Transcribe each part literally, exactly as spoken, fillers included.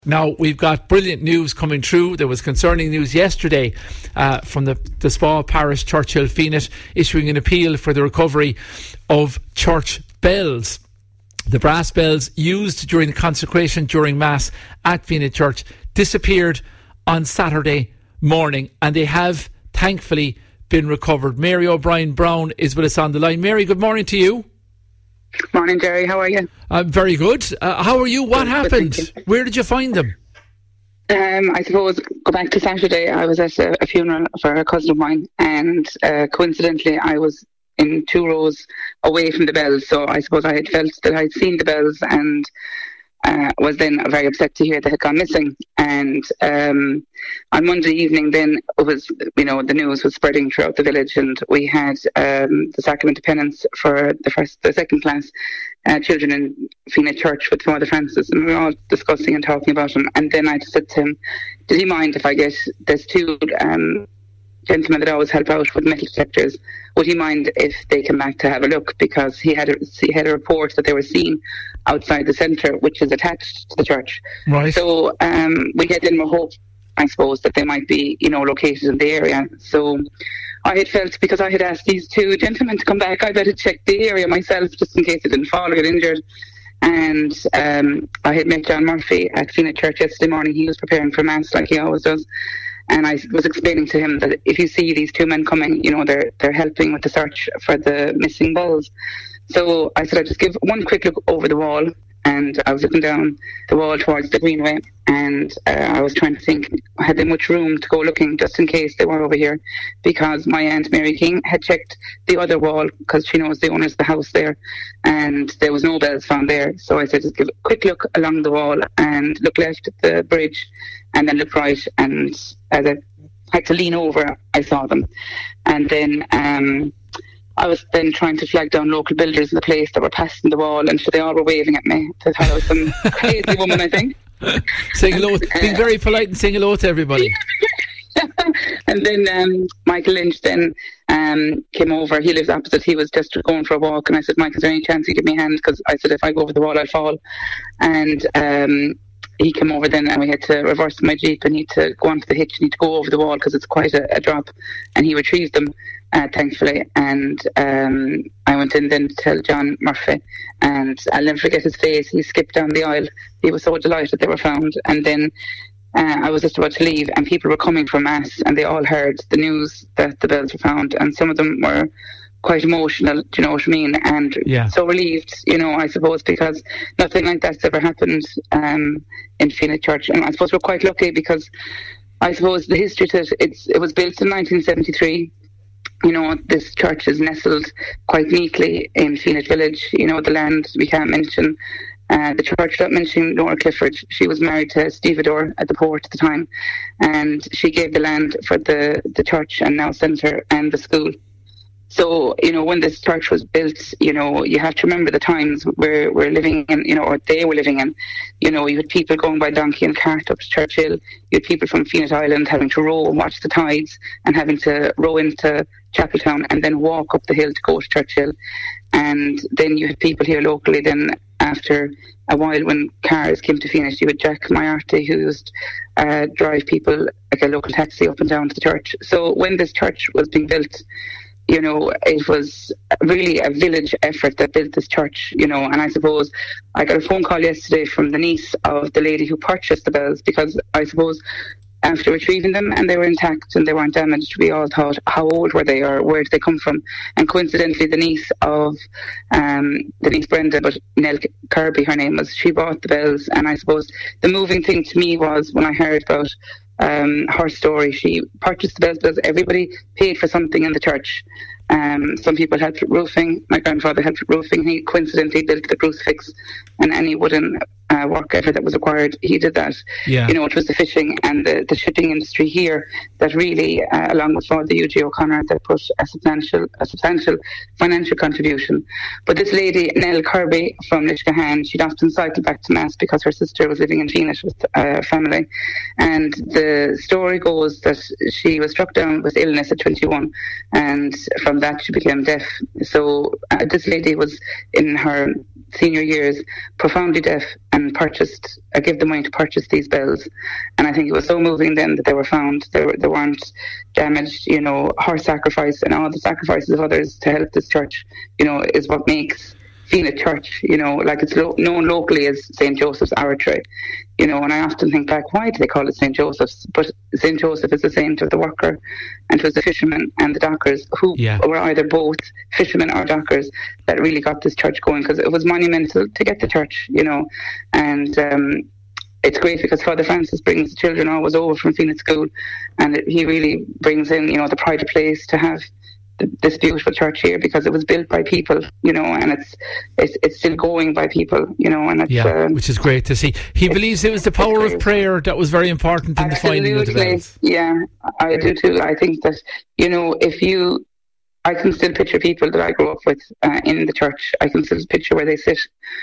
Now, we've got brilliant news coming through. There was concerning news yesterday uh, from the, the small parish Churchill Feenit issuing an appeal for the recovery of church bells. The brass bells used during the consecration during Mass at Feenit Church disappeared on Saturday morning, and they have thankfully been recovered. Mary O'Brien Brown is with us on the line. Mary, good morning to you. Morning, Jerry. How are you? Uh, very good. Uh, how are you? What happened? Where did you find them? Um, I suppose, go back to Saturday, I was at a, a funeral for a cousin of mine, and uh, coincidentally I was in two rows away from the bells, so I suppose I had felt that I'd seen the bells, and uh, was then very upset to hear they had gone missing. And um, on Monday evening then, it was, you know, the news was spreading throughout the village, and we had um, the Sacrament of Penance for the first, the second class uh, children in Feenit Church with Father Francis, and we were all discussing and talking about him. And then I just said to him, did he mind if I get, there's two um, gentlemen that always help out with metal detectors, would he mind if they come back to have a look? Because he had a, he had a report that they were seen outside the centre, which is attached to the church. Right. So um, we had then a hope, I suppose, that they might be, you know, located in the area. So I had felt, because I had asked these two gentlemen to come back, I better check the area myself just in case I didn't fall or get injured. And um, I had met John Murphy at Feenit Church yesterday morning. He was preparing for Mass like he always does. And I was explaining to him that if you see these two men coming, you know, they're they're helping with the search for the missing bells. So I said I'd just give one quick look over the wall, and I was looking down the wall towards the greenway, and uh, I was trying to think, had they much room to go looking just in case they were over here, because my Aunt Mary King had checked the other wall because she knows the owners of the house there, and there was no bells found there. So I said just give a quick look along the wall and look left at the bridge and then look right, and as I had to lean over, I saw them. And then um, I was then trying to flag down local builders in the place that were passing the wall, and so they all were waving at me. They thought I was some crazy woman, I think. Saying hello, being very polite and saying hello to everybody. And then um, Michael Lynch then um, came over. He lives opposite. He was just going for a walk, and I said, Mike, is there any chance you give me a hand? Because I said, if I go over the wall, I'll fall. And um, he came over then, and we had to reverse my Jeep and need to go onto the hitch and need to go over the wall because it's quite a, a drop. And he retrieved them, uh, thankfully. And um, I went in then to tell John Murphy, and I'll never forget his face. He skipped down the aisle. He was so delighted they were found. And then uh, I was just about to leave, and people were coming from Mass, and they all heard the news that the bells were found, and some of them were quite emotional, do you know what I mean? And yeah. so relieved, you know, I suppose, because nothing like that's ever happened um, in Feenit Church. And I suppose we're quite lucky because I suppose the history to it, it's, it was built in nineteen seventy-three. You know, this church is nestled quite neatly in Feenit Village. You know, the land we can't mention. Uh, the church, not mentioning Nora Clifford, she was married to Stevedore at the port at the time, and she gave the land for the, the church and now centre and the school. So, you know, when this church was built, you know, you have to remember the times where we're living in, you know, or they were living in. You know, you had people going by donkey and cart up to Churchill. You had people from Feenit Island having to row and watch the tides and having to row into Chapeltown and then walk up the hill to go to Churchill. And then you had people here locally then after a while when cars came to Feenit. You had Jack Maiarty who used uh, drive people like a local taxi up and down to the church. So when this church was being built, you know, it was really a village effort that built this church, you know, and I suppose I got a phone call yesterday from the niece of the lady who purchased the bells, because I suppose after retrieving them and they were intact and they weren't damaged, we all thought, how old were they or where did they come from? And coincidentally, the niece of, um, the niece Brenda, but Nell Kirby, her name was, she bought the bells. And I suppose the moving thing to me was when I heard about Um, her story. She purchased the bells because everybody paid for something in the church. Um, some people helped with roofing. My grandfather helped with roofing. He coincidentally built the crucifix and any wooden uh, work effort that was required. He did that. Yeah. You know, it was the fishing and the, the shipping industry here that really, uh, along with Father Eugene O'Connor, that put a substantial, a substantial financial contribution. But this lady, Nell Kirby from Liscahan, she'd often cycle back to Mass because her sister was living in Feenit with her uh, family. And the story goes that she was struck down with illness at twenty-one, and from that she became deaf. So uh, this lady was in her senior years, profoundly deaf, and purchased, I gave the money to purchase these bells. And I think it was so moving then that they were found, they, were, they weren't damaged. You know, her sacrifice and all the sacrifices of others to help this church, you know, is what makes Fenagh Church, you know, like it's lo- known locally as Saint Joseph's Oratory, you know, and I often think back, why do they call it Saint Joseph's? But Saint Joseph is the saint of the worker, and it was the fishermen and the dockers who yeah. were either both fishermen or dockers that really got this church going, because it was monumental to get the church, you know, and um, it's great because Father Francis brings the children always over from Fenagh School, and it, he really brings in, you know, the pride of place to have this beautiful church here, because it was built by people, you know, and it's it's, it's still going by people, you know, and it's, yeah, uh, which is great to see. He believes it was the power of prayer that was very important in absolutely, the finding of the bells. Yeah, I do too. I think that, you know, if you, I can still picture people that I grew up with uh, in the church. I can still picture where they sit,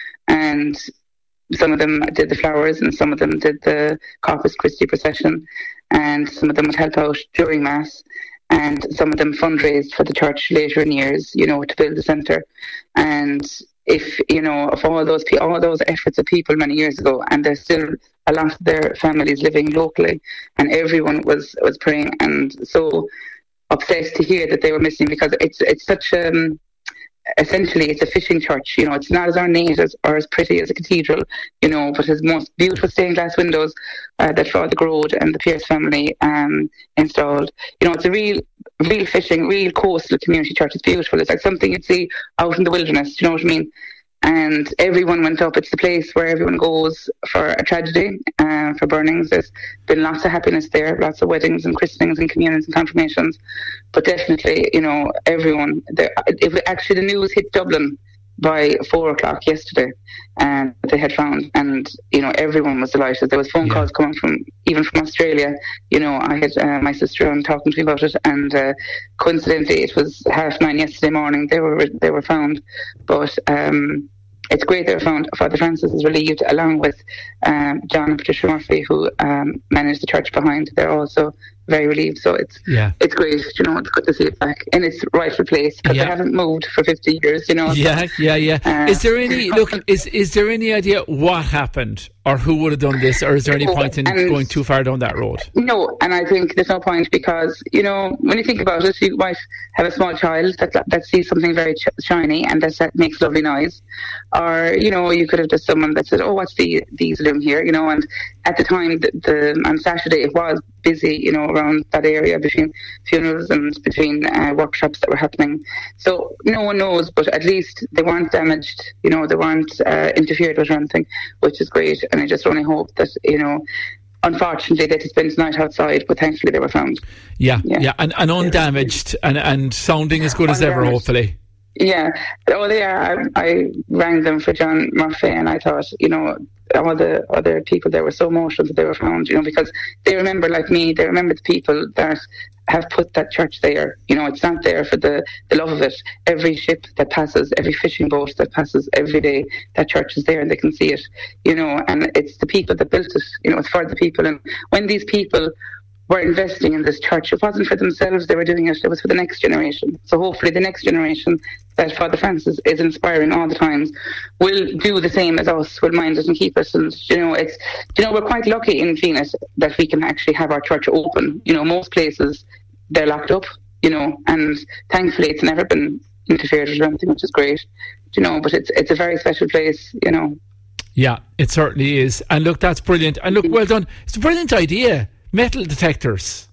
and some of them did the flowers, and some of them did the Corpus Christi procession, and some of them would help out during Mass. And some of them fundraised for the church later in years, you know, to build the centre. And if, you know, of all those all those efforts of people many years ago, and there's still a lot of their families living locally, and everyone was, was praying, and so upset to hear that they were missing, because it's it's such um essentially it's a fishing church, you know, it's not as ornate as, or as pretty as a cathedral, you know, but has most beautiful stained glass windows uh, that Father Grode and the Pierce family um, installed. You know, it's a real real fishing, real coastal community church. It's beautiful. It's like something you'd see out in the wilderness, you know what I mean? And everyone went up. It's the place where everyone goes for a tragedy, uh, for burnings. There's been lots of happiness there, lots of weddings and christenings and communions and confirmations. But definitely, you know, everyone, there, it, actually the news hit Dublin by four o'clock yesterday, and they had found, and, you know, everyone was delighted. There was phone yeah. calls coming from, even from Australia. You know, I had uh, my sister on talking to me about it, and uh, coincidentally it was half nine yesterday morning they were they were found. But um, it's great they were found. Father Francis is relieved, along with um, John and Patricia Murphy, who um, manage the church behind. They're also very relieved. So it's yeah. it's great, you know, it's good to see it back in its rightful place, because yeah. they haven't moved for fifty years, you know. Yeah, so, yeah, yeah. Uh, is there any, look, is is there any idea what happened, or who would have done this, or is there any no, point in going too far down that road? No, and I think there's no point, because, you know, when you think about it, you might have a small child that that sees something very ch- shiny and that, that makes lovely noise, or, you know, you could have just someone that said, oh, what's the these doing here, you know. And at the time, the, the on Saturday, it was busy, you know, around that area, between funerals and between uh, workshops that were happening. So no one knows, but at least they weren't damaged, you know, they weren't uh, interfered with or anything, which is great. And I just only hope that, you know, unfortunately they had to spend the night outside, but thankfully they were found. Yeah, yeah, yeah. And, and undamaged, and, and sounding as good as ever, hopefully. Yeah. Oh, they are. I, I rang them for John Murphy, and I thought, you know, all the other people there were so emotional that they were found, you know, because they remember, like me, they remember the people that have put that church there. You know, it's not there for the, the love of it. Every ship that passes, every fishing boat that passes every day, that church is there and they can see it, you know, and it's the people that built it, you know, it's for the people. And when these people were investing in this church, it wasn't for themselves they were doing it, it was for the next generation. So hopefully the next generation that Father Francis is inspiring all the times will do the same as us, will mind us and keep us. And, you know, it's, you know, we're quite lucky in Fenagh that we can actually have our church open. You know, most places they're locked up, you know, and thankfully it's never been interfered with or anything, which is great, you know, but it's it's a very special place, you know. Yeah, it certainly is. And look, that's brilliant. And look, well done. It's a brilliant idea. Metal detectors.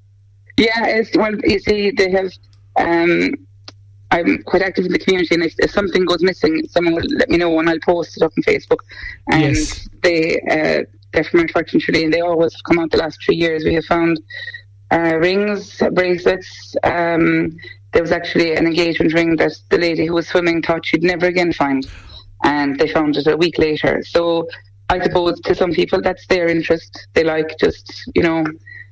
Yeah, it's, well, you see, they have, um, I'm quite active in the community, and if, if something goes missing, someone will let me know and I'll post it up on Facebook. And yes. they, uh, they're from unfortunately, and they always have come out the last three years. We have found uh, rings, bracelets. Um, there was actually an engagement ring that the lady who was swimming thought she'd never again find, and they found it a week later. So I suppose to some people that's their interest. They like just, you know,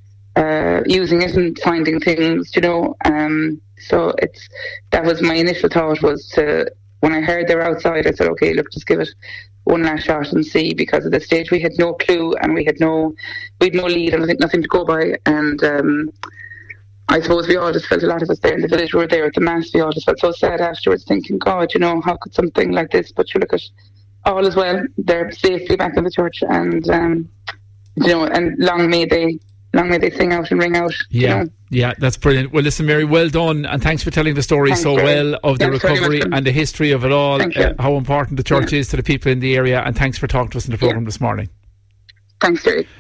uh, using it and finding things, you know. Um, so it's that was my initial thought, was to, when I heard they were outside, I said, okay, look, just give it one last shot and see, because at this stage we had no clue and we had no, we had no lead and nothing to go by. And um, I suppose we all just felt, a lot of us there in the village were there at the mass, we all just felt so sad afterwards, thinking, God, you know, how could something like this, but you look at all as well, they're safely back in the church, and um, you know, and long may they long may they sing out and ring out. Yeah, you know? Yeah, that's brilliant. Well, listen, Mary, well done, and thanks for telling the story Thanks, so Jerry. well of the Thanks very recovery much. and the history of it all, Thank you. uh, how important the church Yeah. is to the people in the area, and thanks for talking to us in the programme Yeah. this morning. Thanks, Jerry.